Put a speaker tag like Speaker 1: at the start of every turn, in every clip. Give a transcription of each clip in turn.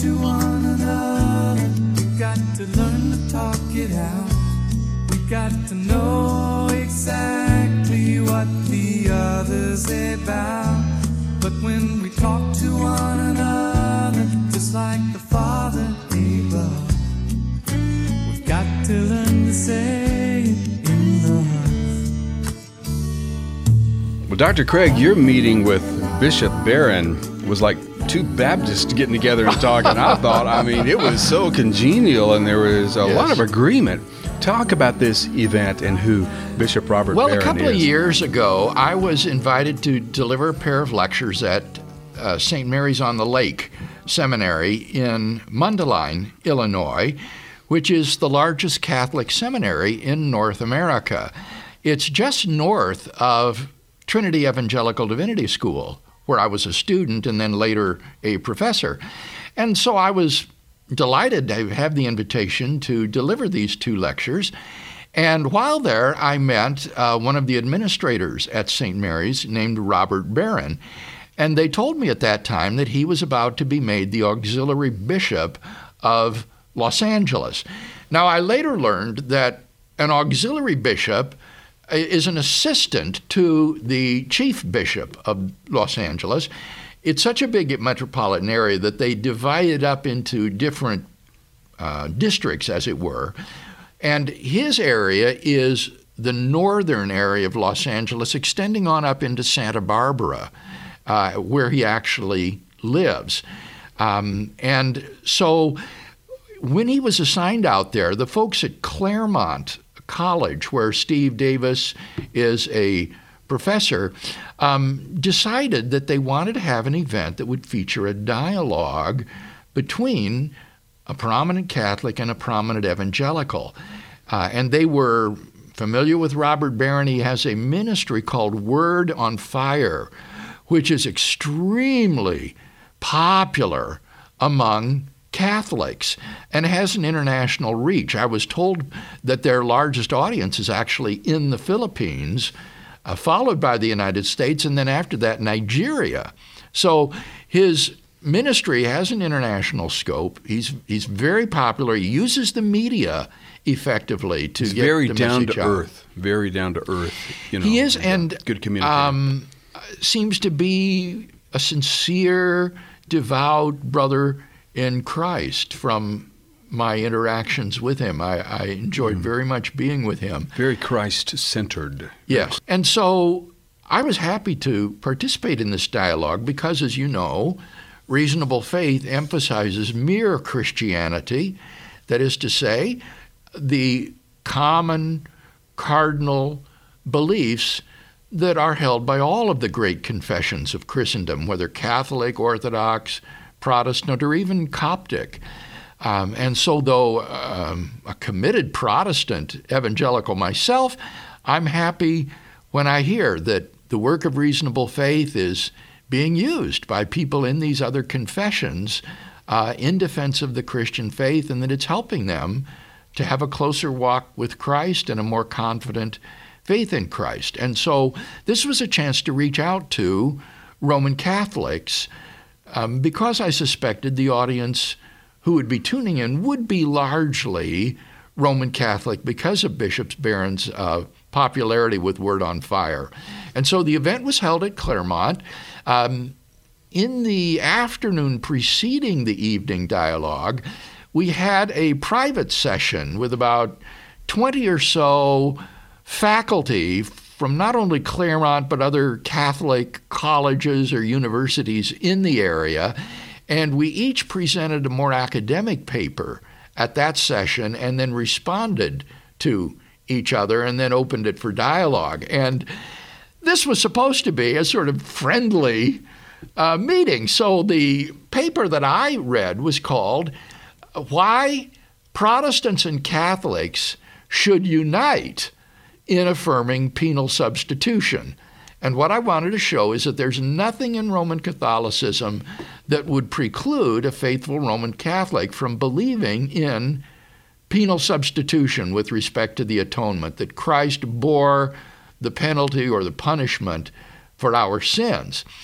Speaker 1: to one another. We've got to learn to talk it out. We've got to know exactly what the other's about. But when we talk to one another, just like the Father above, we've got to learn to say it in love.
Speaker 2: Well, Dr. Craig, your meeting with Bishop Barron was like two Baptists getting together and talking. I thought, I mean, it was so congenial and there was a lot of agreement. Talk about this event and who Bishop Robert Barron is.
Speaker 3: Well, a couple of years ago, I was invited to deliver a pair of lectures at St. Mary's on the Lake Seminary in Mundelein, Illinois, which is the largest Catholic seminary in North America. It's just north of Trinity Evangelical Divinity School, where I was a student and then later a professor. And so I was delighted to have the invitation to deliver these two lectures. And while there, I met one of the administrators at St. Mary's named Robert Barron. And they told me at that time that he was about to be made the auxiliary bishop of Los Angeles. Now, I later learned that an auxiliary bishop is an assistant to the chief bishop of Los Angeles. It's such a big metropolitan area that they divide it up into different districts, as it were. And his area is the northern area of Los Angeles, extending on up into Santa Barbara, where he actually lives. And so when he was assigned out there, the folks at Claremont College, where Steve Davis is a professor, decided that they wanted to have an event that would feature a dialogue between a prominent Catholic and a prominent evangelical. And they were familiar with Robert Barron. He has a ministry called Word on Fire, which is extremely popular among Catholics and has an international reach. I was told that their largest audience is actually in the Philippines, followed by the United States, and then after that, Nigeria. So his ministry has an international scope. He's very popular. He uses the media effectively to get the message out.
Speaker 2: Very down to earth. You know,
Speaker 3: he is, and
Speaker 2: good communicator.
Speaker 3: Seems to be a sincere, devout brother in Christ from my interactions with him. I enjoyed very much being with him.
Speaker 2: Very Christ-centered.
Speaker 3: Yes. And so I was happy to participate in this dialogue because, as you know, reasonable faith emphasizes mere Christianity, that is to say, the common cardinal beliefs that are held by all of the great confessions of Christendom, whether Catholic, Orthodox, Protestant, or even Coptic. And so though a committed Protestant evangelical myself, I'm happy when I hear that the work of reasonable faith is being used by people in these other confessions in defense of the Christian faith, and that it's helping them to have a closer walk with Christ and a more confident faith in Christ. And so this was a chance to reach out to Roman Catholics because I suspected the audience who would be tuning in would be largely Roman Catholic because of Bishop Barron's popularity with Word on Fire. And so the event was held at Claremont. In the afternoon preceding the evening dialogue, we had a private session with about 20 or so faculty from not only Claremont but other Catholic colleges or universities in the area. And we each presented a more academic paper at that session and then responded to each other and then opened it for dialogue. And this was supposed to be a sort of friendly meeting. So the paper that I read was called Why Protestants and Catholics Should Unite in Affirming Penal Substitution. And what I wanted to show is that there's nothing in Roman Catholicism that would preclude a faithful Roman Catholic from believing in penal substitution with respect to the atonement, that Christ bore the penalty or the punishment for our sins.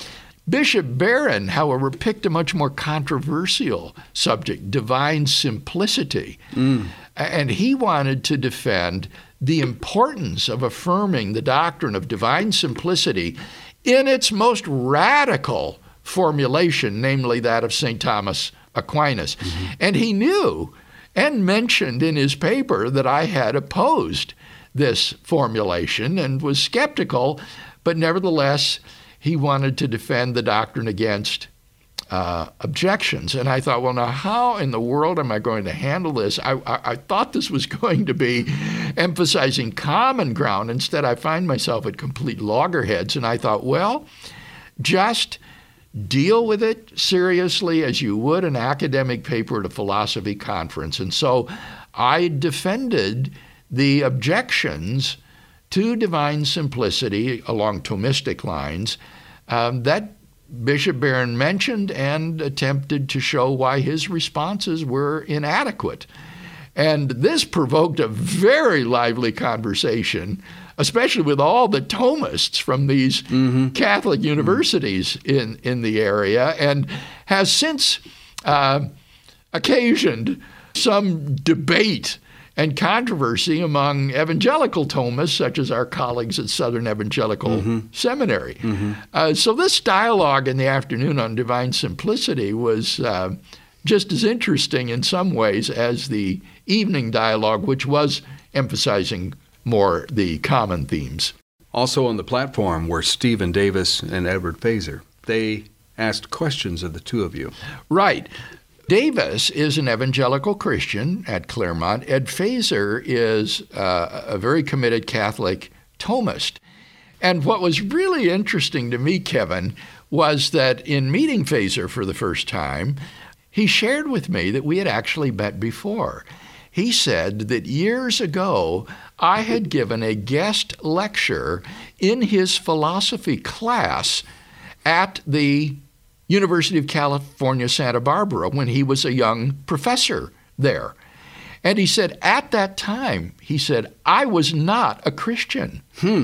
Speaker 3: Bishop Barron, however, picked a much more controversial subject, divine simplicity. And he wanted to defend the importance of affirming the doctrine of divine simplicity in its most radical formulation, namely that of St. Thomas Aquinas. And he knew and mentioned in his paper that I had opposed this formulation and was skeptical, but nevertheless, he wanted to defend the doctrine against objections. And I thought, well, now how in the world am I going to handle this? I thought this was going to be emphasizing common ground. Instead, I find myself at complete loggerheads. And I thought, well, just deal with it seriously as you would an academic paper at a philosophy conference. And so I defended the objections to divine simplicity along Thomistic lines that Bishop Barron mentioned and attempted to show why his responses were inadequate. And this provoked a very lively conversation, especially with all the Thomists from these Catholic universities in the area, and has since occasioned some debate and controversy among evangelical Thomists, such as our colleagues at Southern Evangelical Seminary. So this dialogue in the afternoon on divine simplicity was just as interesting in some ways as the evening dialogue, which was emphasizing more the common themes.
Speaker 2: Also on the platform were Stephen Davis and Edward Fazer. They asked questions of the two of you.
Speaker 3: Right. Davis is an evangelical Christian at Claremont. Ed Fazer is a very committed Catholic Thomist. And what was really interesting to me, Kevin, was that in meeting Fazer for the first time, he shared with me that we had actually met before. He said that years ago, I had given a guest lecture in his philosophy class at the University of California, Santa Barbara, when he was a young professor there. And he said, at that time, he said, I was not a Christian.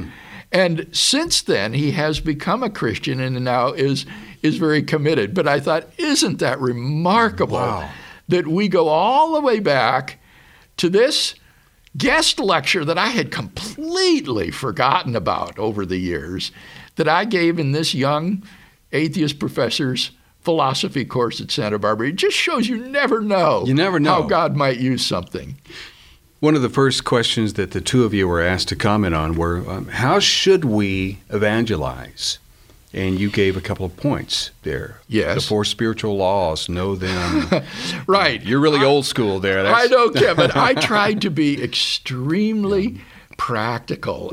Speaker 3: And since then, he has become a Christian and now is very committed. But I thought, isn't that remarkable that we go all the way back to this guest lecture that I had completely forgotten about over the years, that I gave in this young atheist professor's philosophy course at Santa Barbara. It just shows you never know.
Speaker 2: You never know
Speaker 3: how God might use something.
Speaker 2: One of the first questions that the two of you were asked to comment on were, how should we evangelize? And you gave a couple of points there.
Speaker 3: Yes.
Speaker 2: The 4 spiritual laws, know them.
Speaker 3: Right.
Speaker 2: You're really old school there.
Speaker 3: I know, Kevin. I tried to be extremely practical.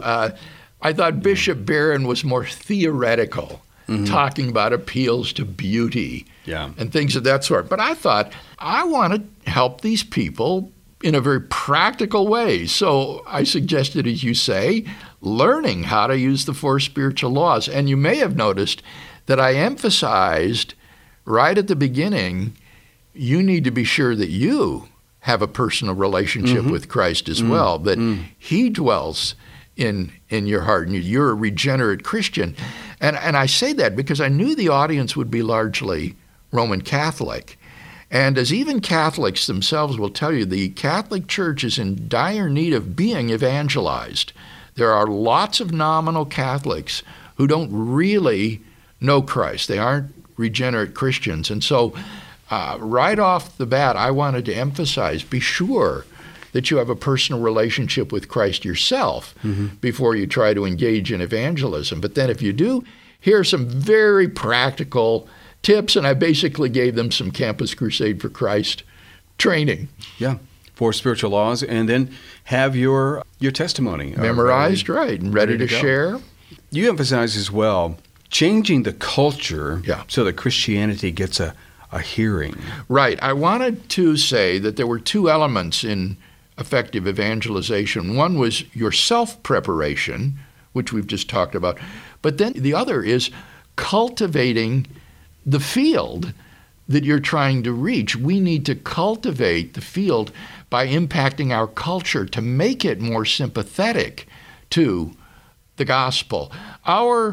Speaker 3: I thought Bishop Barron was more theoretical, talking about appeals to beauty and things of that sort. But I thought, I want to help these people in a very practical way. So I suggested, as you say, learning how to use the 4 spiritual laws. And you may have noticed that I emphasized right at the beginning, you need to be sure that you have a personal relationship with Christ as well, that he dwells in your heart, and you're a regenerate Christian. And I say that because I knew the audience would be largely Roman Catholic. And as even Catholics themselves will tell you, the Catholic Church is in dire need of being evangelized. There are lots of nominal Catholics who don't really know Christ. They aren't regenerate Christians. And so right off the bat, I wanted to emphasize, be sure that you have a personal relationship with Christ yourself before you try to engage in evangelism. But then if you do, here are some very practical tips, and I basically gave them some Campus Crusade for Christ training.
Speaker 2: Yeah, 4 spiritual laws, and then have your testimony
Speaker 3: memorized, right, and ready to share.
Speaker 2: You emphasize as well changing the culture so that Christianity gets a hearing.
Speaker 3: Right. I wanted to say that there were 2 elements in effective evangelization. One was your self-preparation, which we've just talked about, but then the other is cultivating the field that you're trying to reach. We need to cultivate the field by impacting our culture to make it more sympathetic to the gospel. Our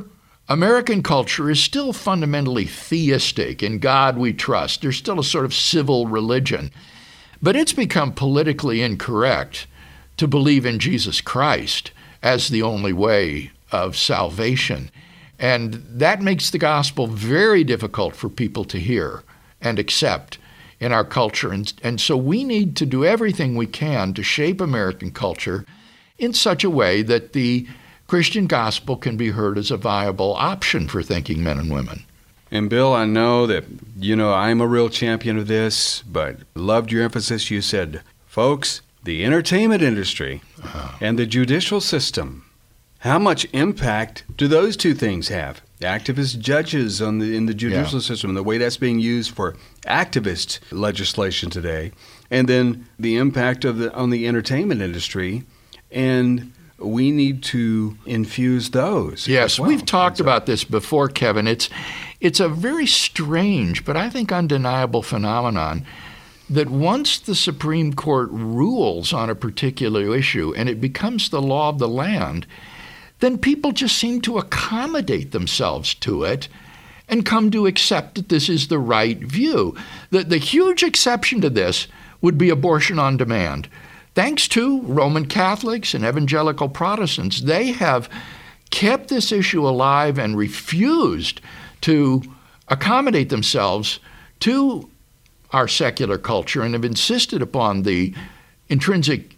Speaker 3: American culture is still fundamentally theistic. In God we trust. There's still a sort of civil religion. But it's become politically incorrect to believe in Jesus Christ as the only way of salvation. And that makes the gospel very difficult for people to hear and accept in our culture. And so we need to do everything we can to shape American culture in such a way that the Christian gospel can be heard as a viable option for thinking men and women.
Speaker 2: And Bill, I know that, I'm a real champion of this, but loved your emphasis. You said, folks, the entertainment industry and the judicial system, how much impact do those two things have? Activist judges in the judicial system, the way that's being used for activist legislation today, and then the impact on the entertainment industry, and we need to infuse those.
Speaker 3: Yes,
Speaker 2: well.
Speaker 3: We've talked about this before, Kevin. It's a very strange, but I think undeniable phenomenon that once the Supreme Court rules on a particular issue and it becomes the law of the land, then people just seem to accommodate themselves to it and come to accept that this is the right view. The huge exception to this would be abortion on demand. Thanks to Roman Catholics and evangelical Protestants, they have kept this issue alive and refused to accommodate themselves to our secular culture and have insisted upon the intrinsic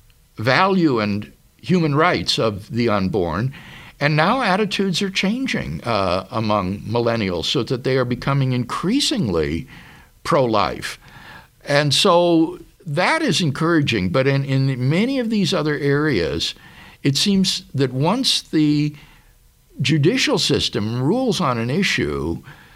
Speaker 3: value and human rights of the unborn. And now attitudes are changing among millennials so that they are becoming increasingly pro-life. And so that is encouraging, but in many of these other areas, it seems that once the judicial system rules on an issue,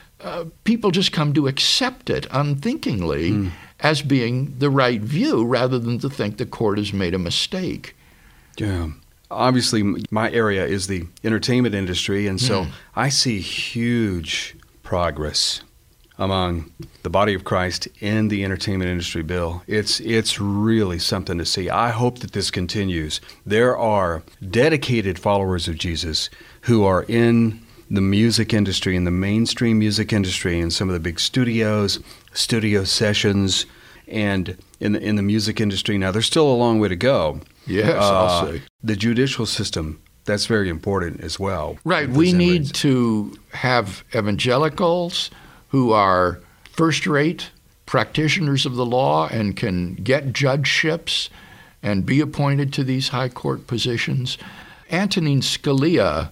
Speaker 3: people just come to accept it unthinkingly as being the right view rather than to think the court has made a mistake.
Speaker 2: Yeah. Obviously, my area is the entertainment industry, and so I see huge progress among the body of Christ in the entertainment industry, Bill. It's really something to see. I hope that this continues. There are dedicated followers of Jesus who are in the music industry, in the mainstream music industry, in some of the big studios, studio sessions, and in the music industry. Now, there's still a long way to go.
Speaker 3: Yes, I'll say.
Speaker 2: The judicial system, that's very important as well.
Speaker 3: Right. We need to have evangelicals who are first-rate practitioners of the law and can get judgeships and be appointed to these high court positions. Antonin Scalia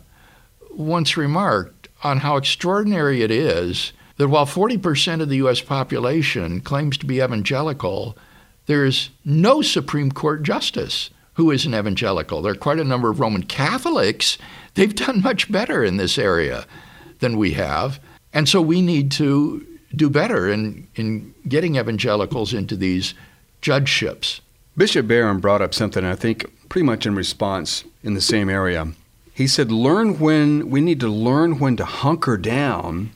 Speaker 3: once remarked on how extraordinary it is that while 40% of the U.S. population claims to be evangelical, there is no Supreme Court justice who is an evangelical. There are quite a number of Roman Catholics. They've done much better in this area than we have. And so we need to do better in getting evangelicals into these judgeships.
Speaker 2: Bishop Barron brought up something, I think, pretty much in response in the same area. He said, we need to learn when to hunker down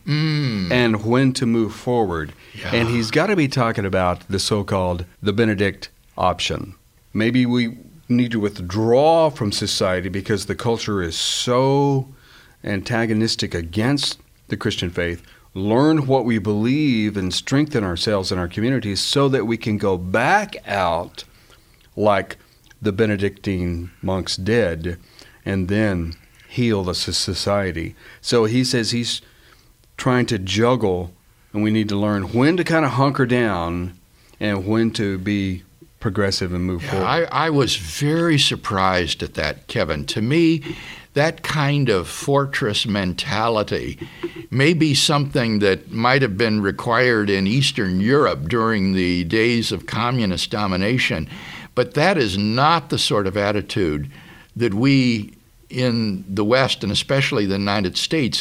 Speaker 2: and when to move forward. Yeah. And he's got to be talking about the so-called the Benedict option. Maybe we need to withdraw from society because the culture is so antagonistic against the Christian faith, learn what we believe and strengthen ourselves in our communities so that we can go back out like the Benedictine monks did and then heal the society. So he says he's trying to juggle, and we need to learn when to kind of hunker down and when to be progressive and move forward.
Speaker 3: I was very surprised at that, Kevin. To me, that kind of fortress mentality may be something that might have been required in Eastern Europe during the days of communist domination, but that is not the sort of attitude that we in the West, and especially the United States,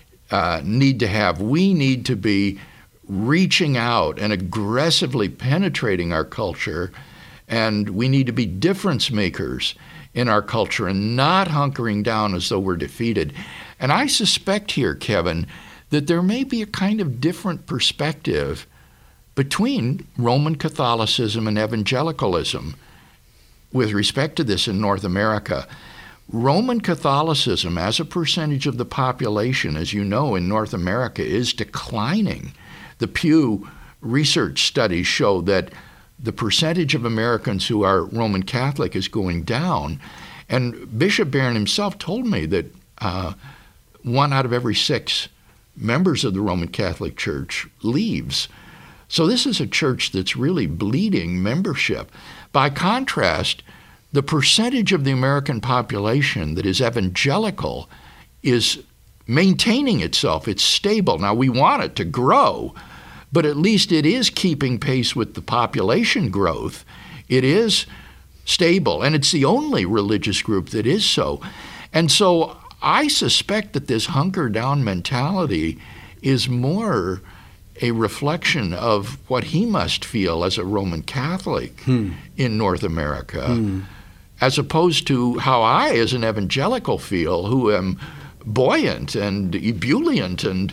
Speaker 3: need to have. We need to be reaching out and aggressively penetrating our culture, and we need to be difference makers in our culture and not hunkering down as though we're defeated. And I suspect here, Kevin, that there may be a kind of different perspective between Roman Catholicism and evangelicalism with respect to this in North America. Roman Catholicism, as a percentage of the population, as you know, in North America, is declining. The Pew Research studies show that the percentage of Americans who are Roman Catholic is going down. And Bishop Barron himself told me that 1 out of every 6 members of the Roman Catholic Church leaves. So this is a church that's really bleeding membership. By contrast, the percentage of the American population that is evangelical is maintaining itself. It's stable. Now, we want it to grow, but at least it is keeping pace with the population growth. It is stable, and it's the only religious group that is so. And so I suspect that this hunker-down mentality is more a reflection of what he must feel as a Roman Catholic in North America, as opposed to how I, as an evangelical, feel, who am buoyant and ebullient and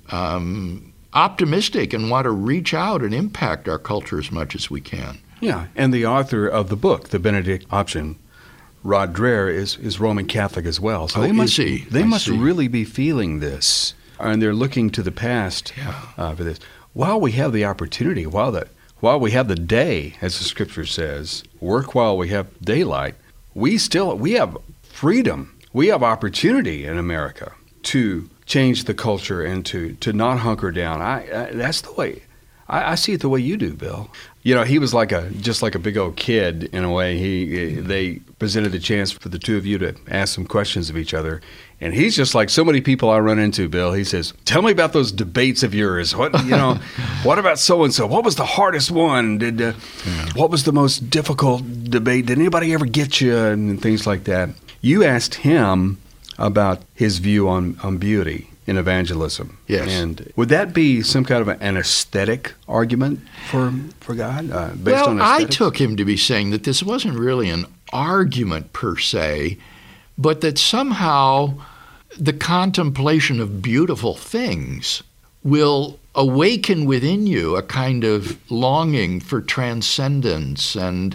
Speaker 3: optimistic and want to reach out and impact our culture as much as we can.
Speaker 2: Yeah, and the author of the book, The Benedict Option, Rod Dreher, is Roman Catholic as well. So they must really be feeling this, and they're looking to the past for this. While we have the opportunity, while we have the day, as the Scripture says, work while we have daylight, we have freedom. We have opportunity in America to change the culture and to not hunker down. That's the way. I see it the way you do, Bill. You know, he was just like a big old kid in a way. They presented the chance for the two of you to ask some questions of each other, and he's just like so many people I run into, Bill. He says, "Tell me about those debates of yours. What about so and so? What was the hardest one? What was the most difficult debate? Did anybody ever get you?" And things like that. You asked him about his view on beauty in evangelism.
Speaker 3: Yes. And
Speaker 2: would that be some kind of an aesthetic argument for God? Based on aesthetics?
Speaker 3: I took him to be saying that this wasn't really an argument per se, but that somehow the contemplation of beautiful things will awaken within you a kind of longing for transcendence and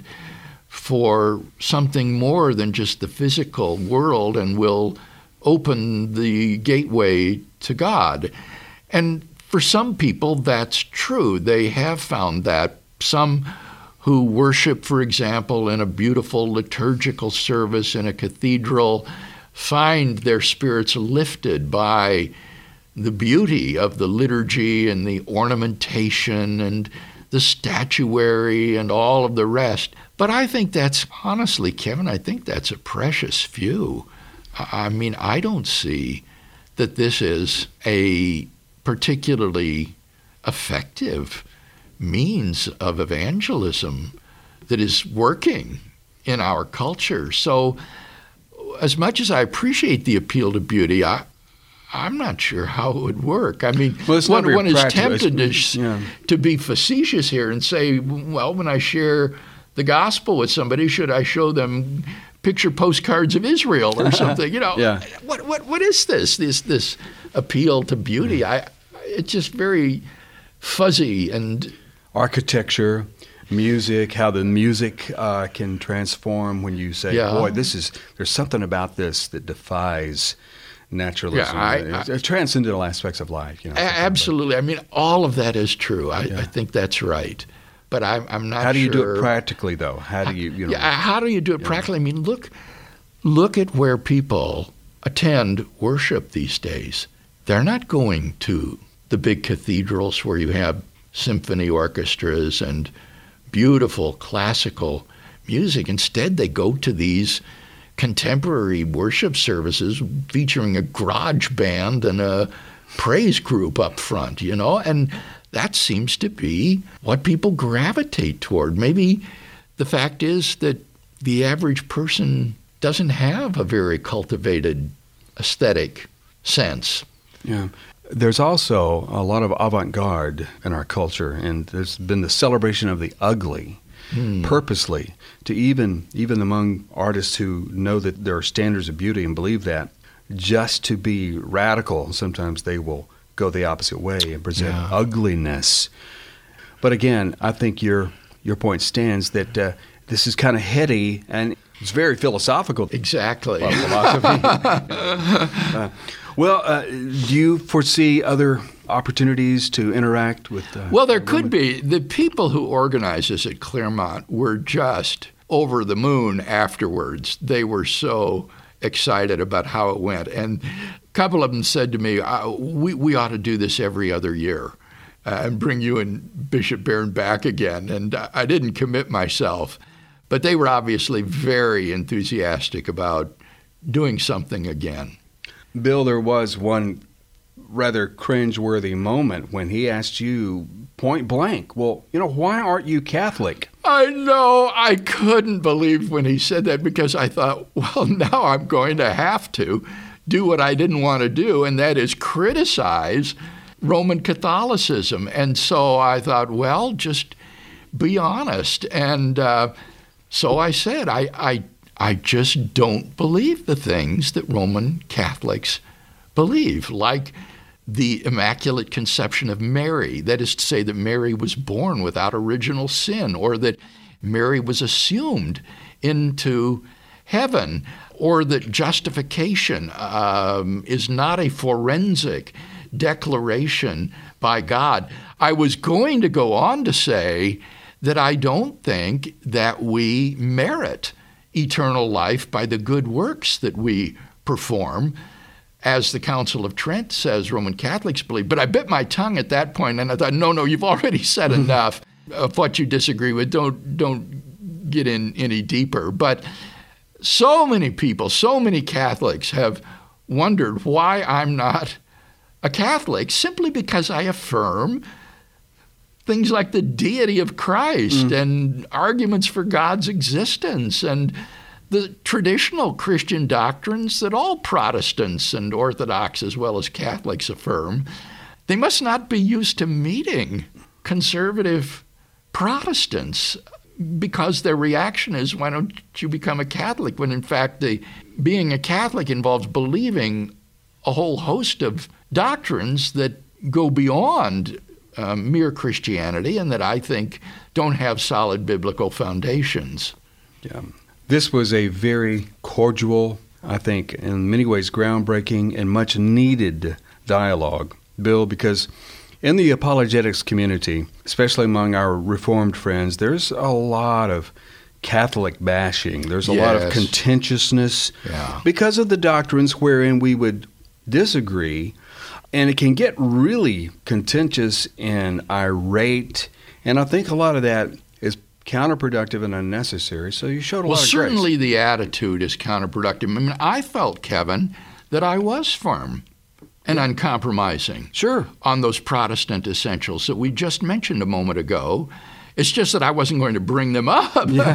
Speaker 3: for something more than just the physical world, and will open the gateway to God. And for some people, that's true. They have found that. Some who worship, for example, in a beautiful liturgical service in a cathedral find their spirits lifted by the beauty of the liturgy and the ornamentation and the statuary and all of the rest. But I think that's, honestly, Kevin, I think that's a precious few. I mean, I don't see that this is a particularly effective means of evangelism that is working in our culture. So as much as I appreciate the appeal to beauty, I'm not sure how it would work. I mean, one is tempted to be facetious here and say, well, when I share the gospel with somebody, should I show them picture postcards of Israel or something? What is this appeal to beauty? It's just very fuzzy. And
Speaker 2: architecture, music, how the music can transform when you say, boy, there's something about this that defies naturalism, transcendental aspects of life.
Speaker 3: Absolutely. I mean, all of that is true. I think that's right. But I'm not sure.
Speaker 2: How do you do it practically, though? How do you
Speaker 3: how do you do it practically? I mean, look at where people attend worship these days. They're not going to the big cathedrals where you have symphony orchestras and beautiful classical music. Instead, they go to these contemporary worship services featuring a garage band and a praise group up front, and that seems to be what people gravitate toward. Maybe the fact is that the average person doesn't have a very cultivated aesthetic sense.
Speaker 2: Yeah. There's also a lot of avant-garde in our culture, and there's been the celebration of the ugly purposely, to even among artists who know that there are standards of beauty and believe that, just to be radical. Sometimes they will go the opposite way and present ugliness. But again, I think your point stands that this is kind of heady, and It's very philosophical.
Speaker 3: Exactly.
Speaker 2: Philosophy. Do you foresee other opportunities to interact with?
Speaker 3: Well, there could be. The people who organized this at Claremont were just over the moon afterwards. They were so excited about how it went. And a couple of them said to me, we ought to do this every other year and bring you and Bishop Barron back again. And I didn't commit myself. But they were obviously very enthusiastic about doing something again.
Speaker 2: Bill, there was one rather cringeworthy moment when he asked you point blank, well, why aren't you Catholic?
Speaker 3: I know. I couldn't believe when he said that, because I thought, well, now I'm going to have to do what I didn't want to do, and that is criticize Roman Catholicism. And so I thought, well, just be honest. And so I said, I just don't believe the things that Roman Catholics believe, like the Immaculate Conception of Mary. That is to say that Mary was born without original sin, or that Mary was assumed into heaven, or that justification is not a forensic declaration by God. I was going to go on to say that I don't think that we merit eternal life by the good works that we perform, as the Council of Trent says Roman Catholics believe. But I bit my tongue at that point, and I thought, no, you've already said enough of what you disagree with. Don't get in any deeper. But so many people, so many Catholics have wondered why I'm not a Catholic, simply because I affirm things like the deity of Christ and arguments for God's existence and the traditional Christian doctrines that all Protestants and Orthodox as well as Catholics affirm. They must not be used to meeting conservative Protestants, because their reaction is, why don't you become a Catholic? When in fact, being a Catholic involves believing a whole host of doctrines that go beyond mere Christianity, and that I think don't have solid biblical foundations.
Speaker 2: Yeah. This was a very cordial, I think, in many ways groundbreaking and much needed dialogue, Bill, because in the apologetics community, especially among our Reformed friends, there's a lot of Catholic bashing. There's a lot of contentiousness because of the doctrines wherein we would disagree. And it can get really contentious and irate. And I think a lot of that is counterproductive and unnecessary. So you showed a lot of grace.
Speaker 3: Well, certainly the attitude is counterproductive. I mean, I felt, Kevin, that I was firm and uncompromising on those Protestant essentials that we just mentioned a moment ago. It's just that I wasn't going to bring them up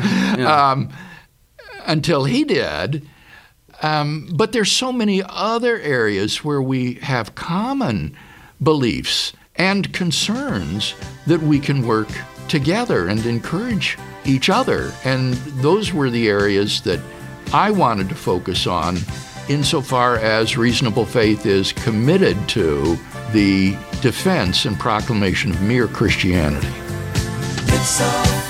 Speaker 3: until he did. But there's so many other areas where we have common beliefs and concerns that we can work together and encourage each other. And those were the areas that I wanted to focus on, insofar as Reasonable Faith is committed to the defense and proclamation of mere Christianity.
Speaker 1: It's all